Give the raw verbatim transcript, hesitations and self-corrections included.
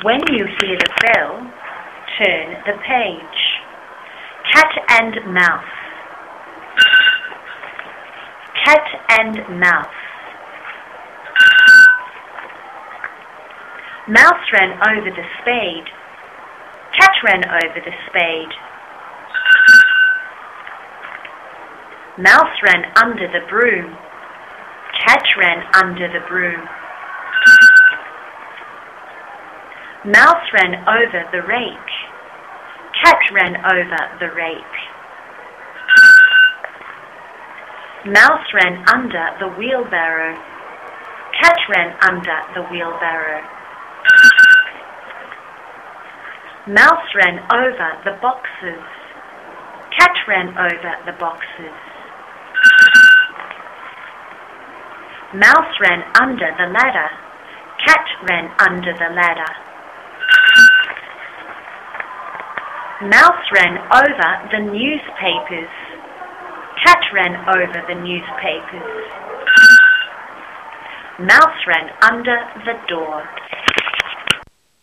When you hear the bell, turn the page. Cat and mouse. Cat and mouse. Mouse ran over the spade. Cat ran over the spade. Mouse ran under the broom. Cat ran under the broom. Mouse ran over the rake. Cat ran over the rake. Mouse ran under the wheelbarrow. Cat ran under the wheelbarrow. Mouse ran over the boxes. Cat ran over the boxes. Mouse ran under the ladder. Cat ran under the ladder. Mouse ran over the newspapers. Cat ran over the newspapers. Mouse ran under the door.